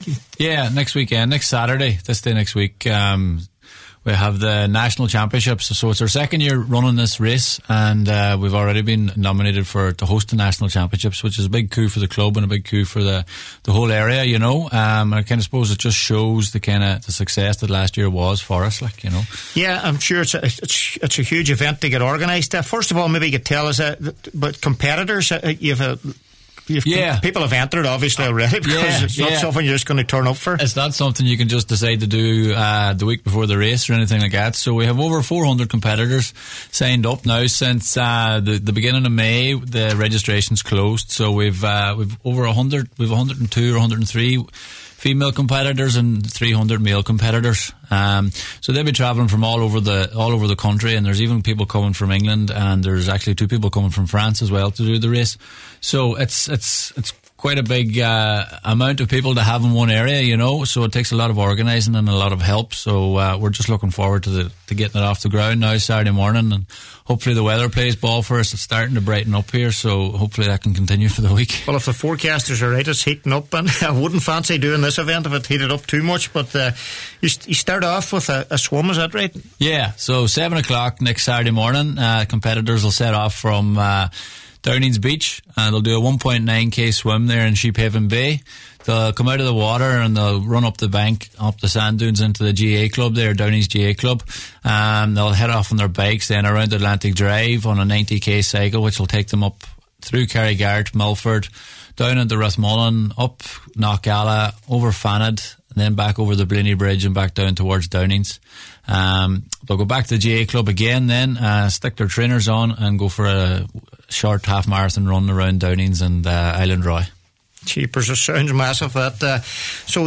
Yeah, next weekend, next Saturday, this day next week, we have the National Championships. So it's our second year running this race, and we've already been nominated to host the National Championships, which is a big coup for the club and a big coup for the whole area, you know. And I kind of suppose it just shows the success that last year was for us, like, you know. Yeah, I'm sure it's a huge event to get organised. First of all, maybe you could tell us about competitors. People have entered obviously already, because it's not something you're just going to turn up for. It's not something you can just decide to do the week before the race or anything like that. So we have over 400 competitors signed up now since the beginning of May. The registration's closed, so we've over 100. We've 102 or 103 female competitors and 300 male competitors. So they'll be travelling from all over the country, and there's even people coming from England, and there's actually 2 people coming from France as well to do the race. So it's quite a big amount of people to have in one area, you know. So it takes a lot of organising and a lot of help. So we're just looking forward to getting it off the ground now Saturday morning, and hopefully the weather plays ball for us. It's starting to brighten up here, so hopefully that can continue for the week. Well, if the forecasters are right, it's heating up, and I wouldn't fancy doing this event if it heated up too much. But you start off with a swim, is that right? Yeah. So 7 o'clock next Saturday morning, competitors will set off from Downings Beach, and they'll do a 1.9k swim there in Sheephaven Bay. They'll come out of the water and they'll run up the bank, up the sand dunes into the GA club there, Downings GA club. They'll head off on their bikes then around Atlantic Drive on a 90k cycle, which will take them up through Carrygart, Milford, down into Rathmullen, up Knockalla, over Fanad, and then back over the Blenny Bridge and back down towards Downings. They'll go back to the GA club again then, stick their trainers on and go for a short half marathon run around Downings and Island Roy. Cheapers, it sounds massive. So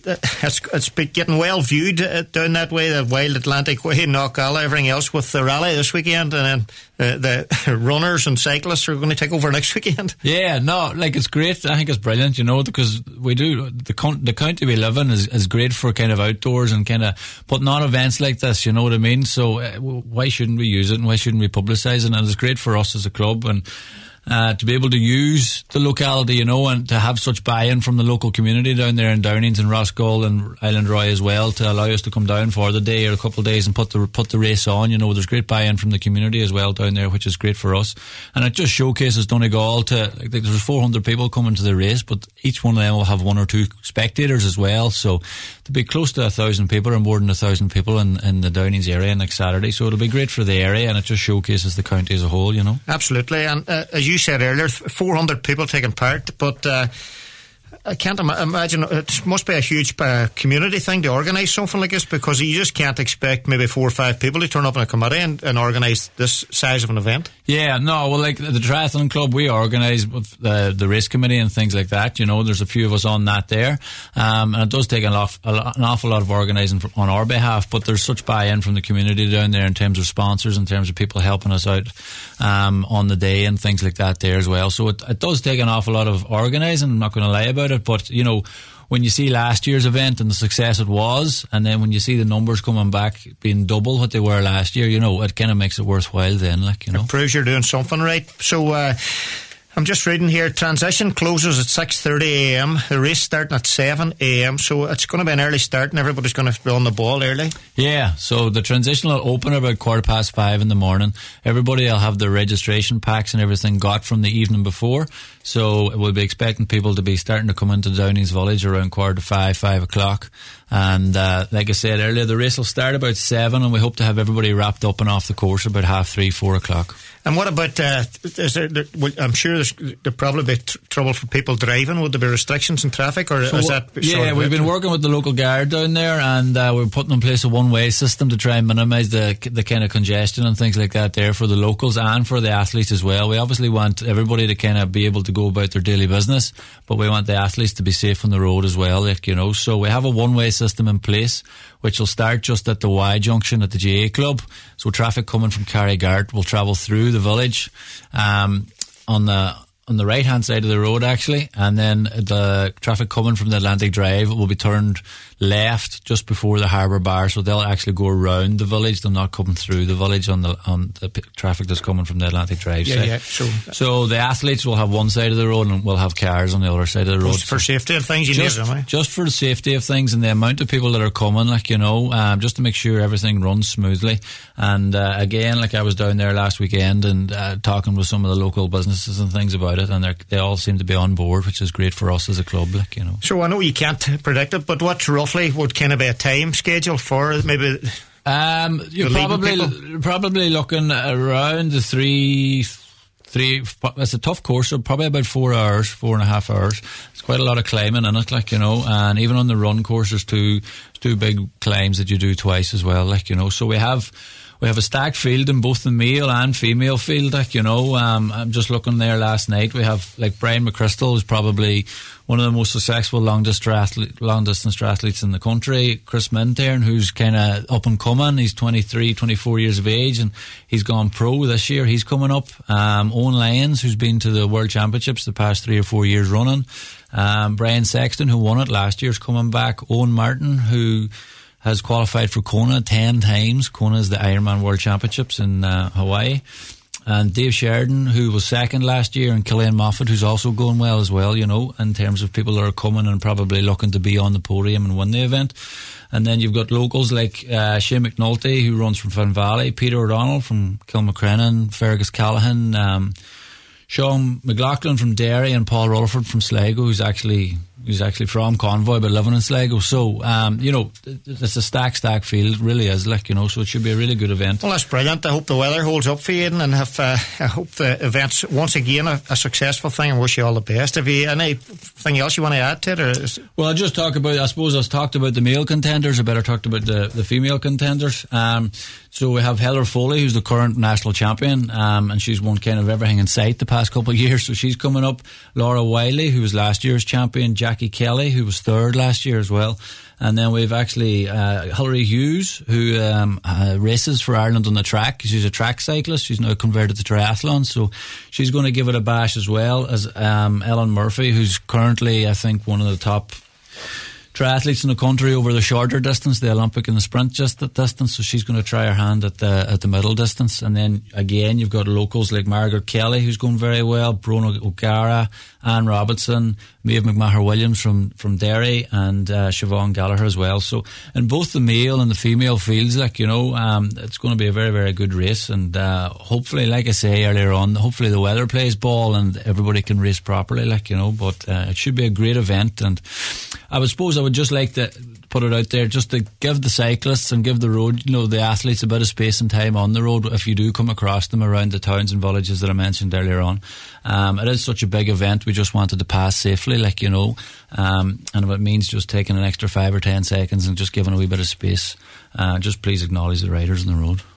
it's getting well viewed down that way, the Wild Atlantic Way, Knockalla, everything else, with the rally this weekend, and then the runners and cyclists are going to take over next weekend. Yeah, no, like, it's great. I think it's brilliant, you know, because we do the county we live in is great for kind of outdoors and kind of putting on events like this, you know what I mean? So why shouldn't we use it, and why shouldn't we publicise it? And it's great for us as a club, and to be able to use the locality, you know, and to have such buy-in from the local community down there in Downings and Rossgull and Island Roy as well, to allow us to come down for the day or a couple of days and put the race on. You know, there's great buy-in from the community as well down there, which is great for us. And it just showcases Donegal there's 400 people coming to the race, but each one of them will have 1 or 2 spectators as well. So to be close to 1,000 people, or more than 1,000 people in the Downings area next Saturday, so it'll be great for the area, and it just showcases the county as a whole, you know. Absolutely. And as you said earlier, 400 people taking part, but I can't imagine, it must be a huge community thing to organise something like this, because you just can't expect maybe 4 or 5 people to turn up in a committee and organise this size of an event. Yeah, no, well, like the Triathlon Club, we organise with the race committee and things like that, you know. There's a few of us on that there, and it does take an awful lot of organising on our behalf, but there's such buy-in from the community down there in terms of sponsors, in terms of people helping us out on the day and things like that there as well. So it does take an awful lot of organising, I'm not going to lie about it, but, you know, when you see last year's event and the success it was, and then when you see the numbers coming back being double what they were last year, you know, it kind of makes it worthwhile then, like, you know. It proves you're doing something right. So I'm just reading here, transition closes at 6:30am, the race starting at 7am, so it's going to be an early start and everybody's going to be on the ball early. Yeah, so the transition will open about 5:15 in the morning. Everybody will have their registration packs and everything got from the evening before, so we'll be expecting people to be starting to come into Downings Village around 4:45, 5 o'clock. And like I said earlier, the race will start about 7, and we hope to have everybody wrapped up and off the course about 3:30, 4 o'clock. And what about, I'm sure there'll probably be trouble for people driving. Would there be restrictions in traffic, or is that? Yeah, we've been working with the local guard down there, and we're putting in place a one-way system to try and minimise the kind of congestion and things like that there for the locals and for the athletes as well. We obviously want everybody to kind of be able to go about their daily business, but we want the athletes to be safe on the road as well, like, you know. So we have a one-way system in place, which will start just at the Y junction at the GA Club. So traffic coming from Carrygart will travel through the village on on the right hand side of the road actually, and then the traffic coming from the Atlantic Drive will be turned left just before the Harbour Bar, so they'll actually go around the village. They're not coming through the village on the traffic that's coming from the Atlantic Drive side. Yeah. So the athletes will have one side of the road and we'll have cars on the other side of the road. For safety of things, just for the safety of things and the amount of people that are coming, just to make sure everything runs smoothly. And again, I was down there last weekend and talking with some of the local businesses and things about it, and they all seem to be on board, which is great for us as a club. So I know you can't predict it, but what roughly would kind of be a time schedule for maybe? You're probably looking around the three. It's a tough course, so probably about 4.5 hours. It's quite a lot of climbing in it, and even on the run course, there's two big climbs that you do twice as well, So we have a stacked field in both the male and female field, I'm just looking there last night. We have Brian McChrystal, who's probably one of the most successful long distance triathletes in the country. Chris Minturn, who's kind of up and coming. He's 23, 24 years of age, and he's gone pro this year. He's coming up. Owen Lyons, who's been to the World Championships the past 3 or 4 years running. Brian Sexton, who won it last year, is coming back. Owen Martin, who has qualified for Kona 10 times. Kona is the Ironman World Championships in Hawaii. And Dave Sheridan, who was second last year, and Killian Moffat, who's also going well as well, in terms of people that are coming and probably looking to be on the podium and win the event. And then you've got locals like Shane McNulty, who runs from Finn Valley, Peter O'Donnell from Kilmacrennan, Fergus Callahan, Sean McLaughlin from Derry, and Paul Rutherford from Sligo, who's actually from Convoy but living in Sligo. So, it's a stack field, it really is, so it should be a really good event. Well, that's brilliant. I hope the weather holds up for you, and I hope the event's once again a successful thing, and wish you all the best. Have you anything else you want to add to it? Well, I talked about the male contenders. I better talk about the female contenders. So we have Heather Foley, who's the current national champion, and she's won kind of everything in sight the past couple of years, so she's coming up. Laura Wiley, who was last year's champion. Jackie Kelly, who was third last year as well. And then we've actually Hilary Hughes, who races for Ireland on the track. She's a track cyclist. She's now converted to triathlon, so she's going to give it a bash, as well as Ellen Murphy, who's currently, I think, one of the top triathletes in the country over the shorter distance, the Olympic and the sprint distance, so she's going to try her hand at the middle distance. And then again, you've got locals like Margaret Kelly, who's going very well, Brona O'Gara, Anne Robinson, Maeve McMaher-Williams from Derry, and Siobhan Gallagher as well. So in both the male and the female fields, it's going to be a very, very good race, and hopefully, like I say earlier on, hopefully the weather plays ball and everybody can race properly, but it should be a great event. And I would just like to put it out there just to give the cyclists and give the road, the athletes, a bit of space and time on the road if you do come across them around the towns and villages that I mentioned earlier on. It is such a big event, we just wanted to pass safely, and if it means just taking an extra 5 or 10 seconds and just giving a wee bit of space, just please acknowledge the riders on the road.